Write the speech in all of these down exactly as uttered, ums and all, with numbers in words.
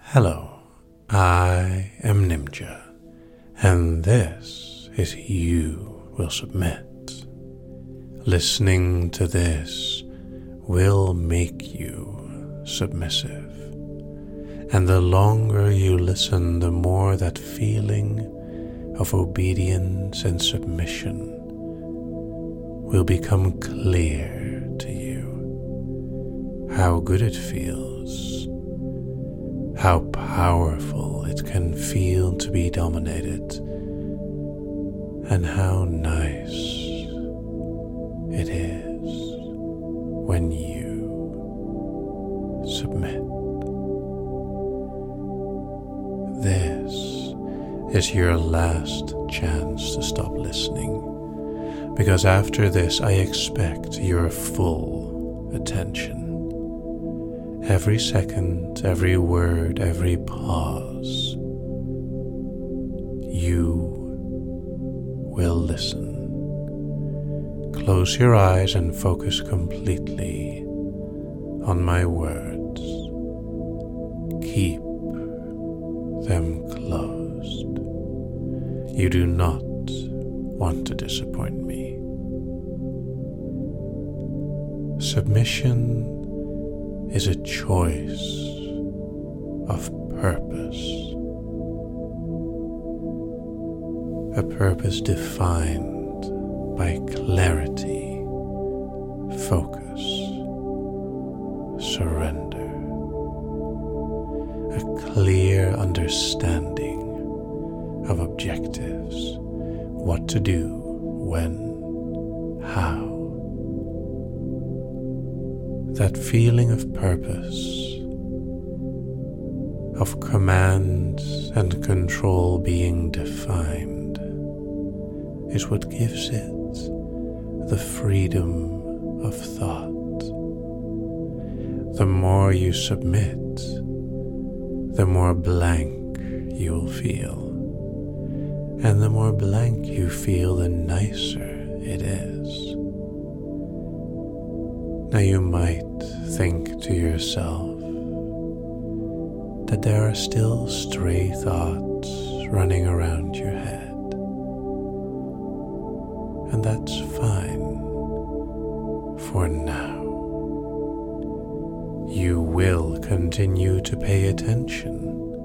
Hello, I am Nimja, and this is You Will Submit. Listening to this will make you submissive, and the longer you listen, the more that feeling of obedience and submission will become clear to you. How good it feels, how powerful it can feel to be dominated, and how nice it is when you submit. This is your last chance to stop listening, because after this I expect your full attention. Every second, every word, every pause, you will listen. Close your eyes and focus completely on my words. Keep them closed. You do not want to disappoint me. Submission is a choice of purpose. A purpose defined by clarity, focus, surrender. A clear understanding of objectives, what to do, when, how. That feeling of purpose, of command and control being defined, is what gives it the freedom of thought. The more you submit, the more blank you'll feel. And the more blank you feel, the nicer it is. Now you might think to yourself that there are still stray thoughts running around your head. And that's fine for now. You will continue to pay attention.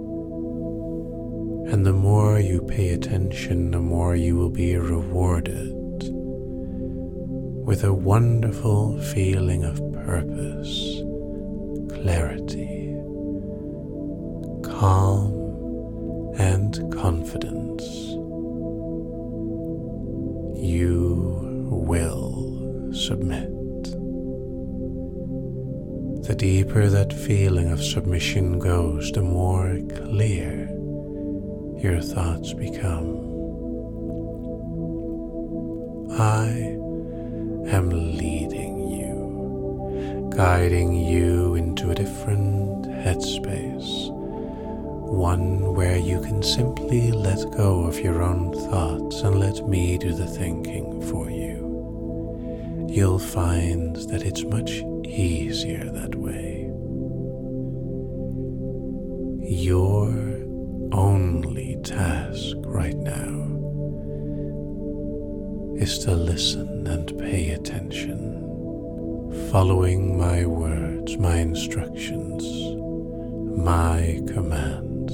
And the more you pay attention, the more you will be rewarded with a wonderful feeling of purpose, clarity, calm, and confidence. You will submit. The deeper that feeling of submission goes, the more clear your thoughts become. I am leading you, guiding you into a different headspace, one where you can simply let go of your own thoughts and let me do the thinking for you. You'll find that it's much easier that way. Your only task right now is to listen and pay attention, following my words, my instructions, my commands.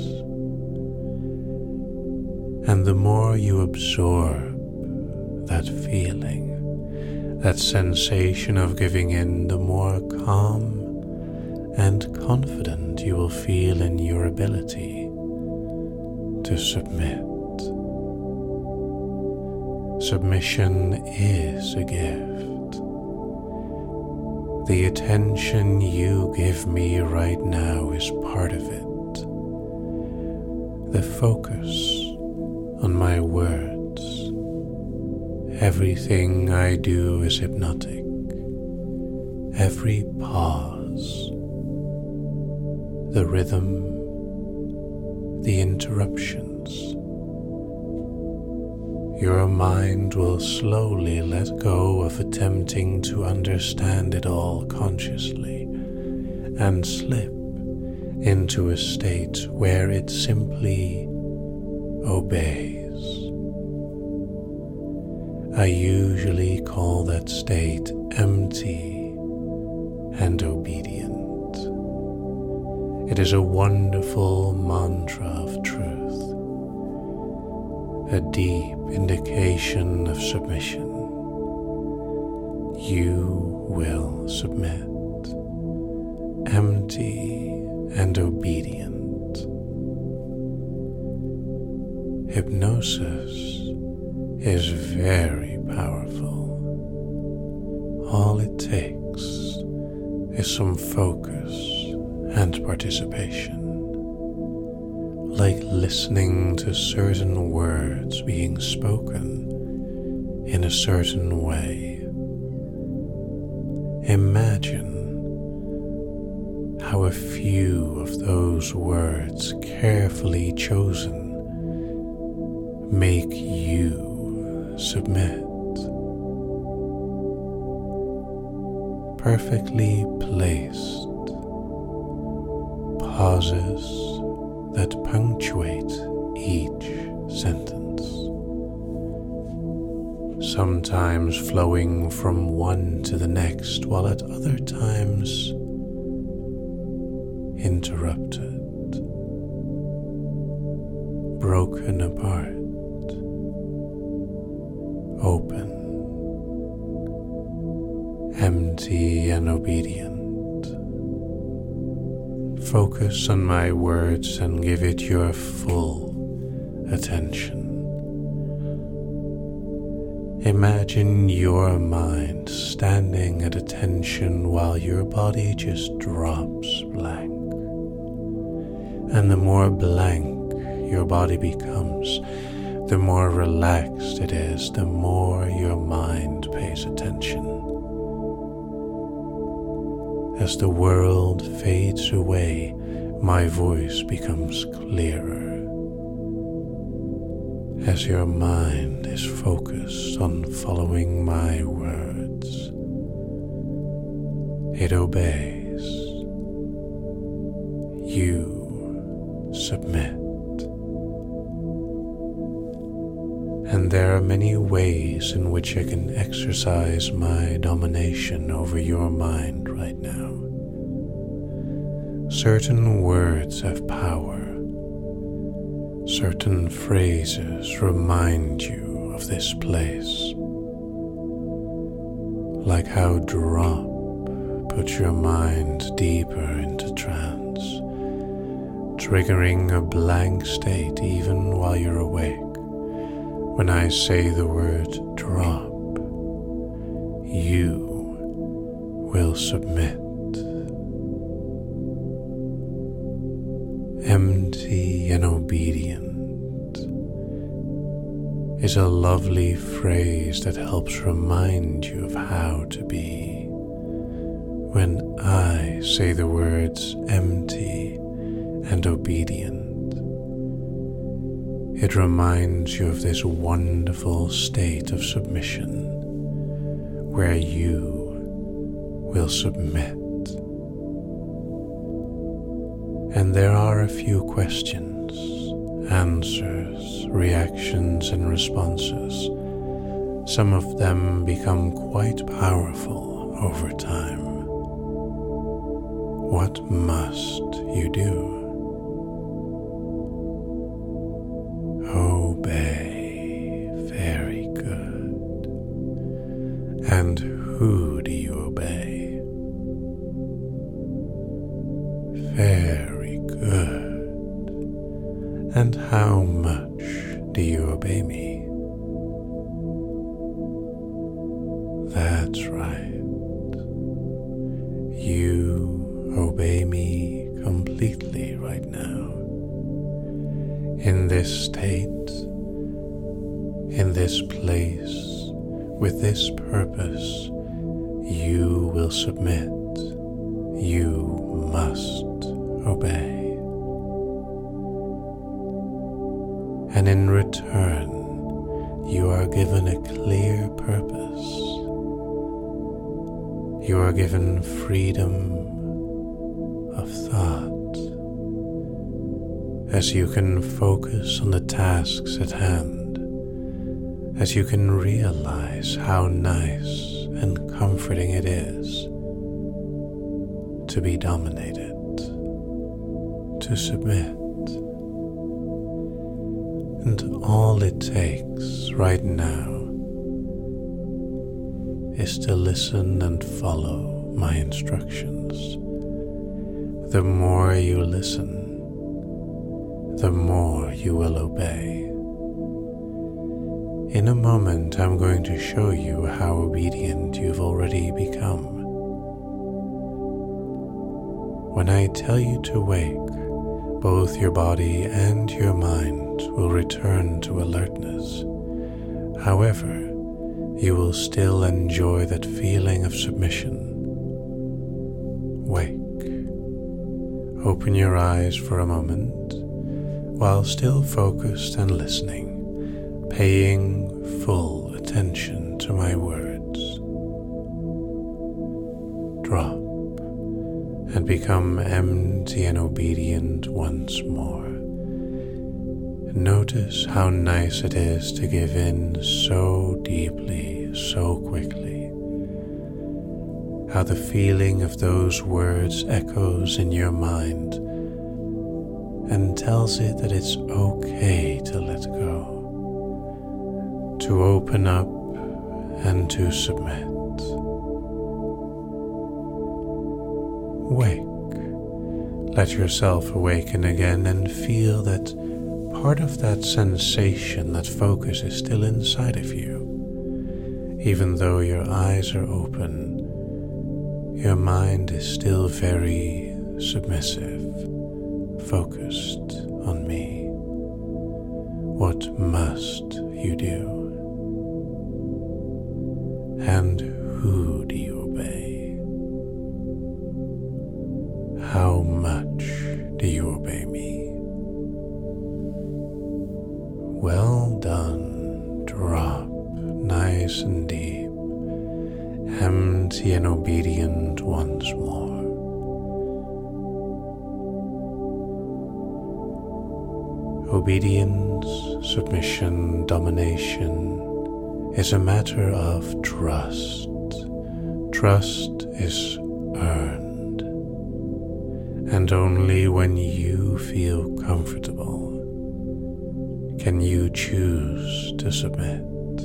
And the more you absorb that feeling, that sensation of giving in, the more calm and confident you will feel in your ability to submit. Submission is a gift. The attention you give me right now is part of it. The focus on my words. Everything I do is hypnotic. Every pause, the rhythm, the interruptions. Your mind will slowly let go of attempting to understand it all consciously and slip into a state where it simply obeys. I usually call that state empty and obedient. It is a wonderful mantra of truth, a deep indication of submission. You will submit, empty and obedient. Hypnosis is very powerful. All it takes is some focus and participation, like listening to certain words being spoken in a certain way. Imagine how a few of those words carefully chosen make you submit. Perfectly placed pauses that punctuate each sentence, sometimes flowing from one to the next, while at other times interrupted, broken apart, open, empty and obedient. Focus on my words and give it your full attention. Imagine your mind standing at attention while your body just drops blank. And the more blank your body becomes, the more relaxed it is, the more your mind pays attention. As the world fades away, my voice becomes clearer. As your mind is focused on following my words, it obeys. You submit. And there are many ways in which I can exercise my domination over your mind right now. Certain words have power. Certain phrases remind you of this place. Like how drop puts your mind deeper into trance, triggering a blank state even while you're awake. When I say the word drop, you will submit. Empty and obedient is a lovely phrase that helps remind you of how to be. When I say the words empty and obedient, it reminds you of this wonderful state of submission where you will submit. And there are a few questions, answers, reactions, and responses. Some of them become quite powerful over time. What must you do? Obey. Very good. And who do you obey? Very good. And how much do you obey me? That's right. You obey me completely right now. In this state, in this place, with this purpose, you will submit. You must obey. And in return, you are given a clear purpose. You are given freedom of thought as you can focus on the tasks at hand, as you can realize how nice and comforting it is to be dominated, to submit. And all it takes right now is to listen and follow my instructions. The more you listen, the more you will obey. In a moment, I'm going to show you how obedient you've already become. When I tell you to wake, both your body and your mind will return to alertness. However, you will still enjoy that feeling of submission. Wake. Open your eyes for a moment while still focused and listening, paying full attention to my words. Drop and become empty and obedient once more. Notice how nice it is to give in so deeply, so quickly. How the feeling of those words echoes in your mind and tells it that it's okay to let go, to open up and to submit. Wake. Let yourself awaken again and feel that part of that sensation, that focus is still inside of you. Even though your eyes are open, your mind is still very submissive, focused on me. What must you do? And who do you obey? How much do you obey me? Well done. Drop nice and deep, empty and obedient once more. Obedience, submission, domination is a matter of trust. Trust is earned, and only when you feel comfortable can you choose to submit.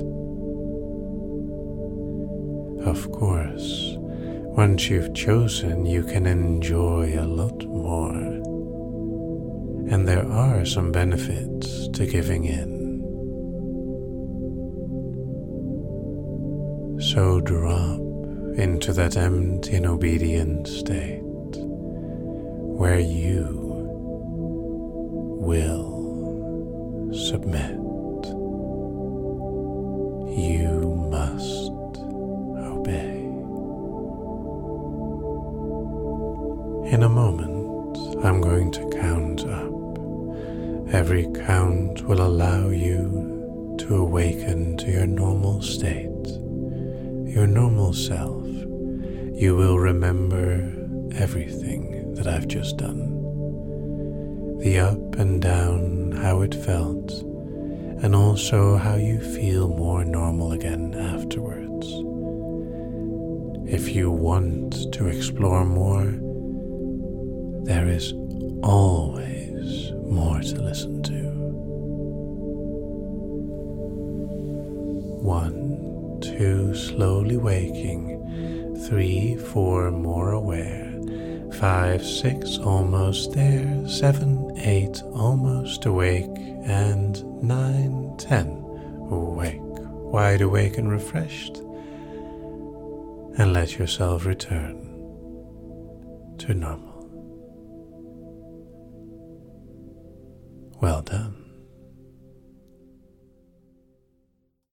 Of course, once you've chosen, you can enjoy a lot more. And there are some benefits to giving in. So drop into that empty and obedient state where you will submit. You must obey. In a moment, I'm going to count up. Every count will allow you to awaken to your normal state, your normal self. You will remember everything that I've just done. The up and down, how it felt, and also how you feel more normal again afterwards. If you want to explore more, there is always more to listen to. One, two, slowly waking. Three, four, more aware. Five, six, almost there. Seven, eight, almost awake. And nine, ten, awake. Wide awake and refreshed. And let yourself return to normal. Well done.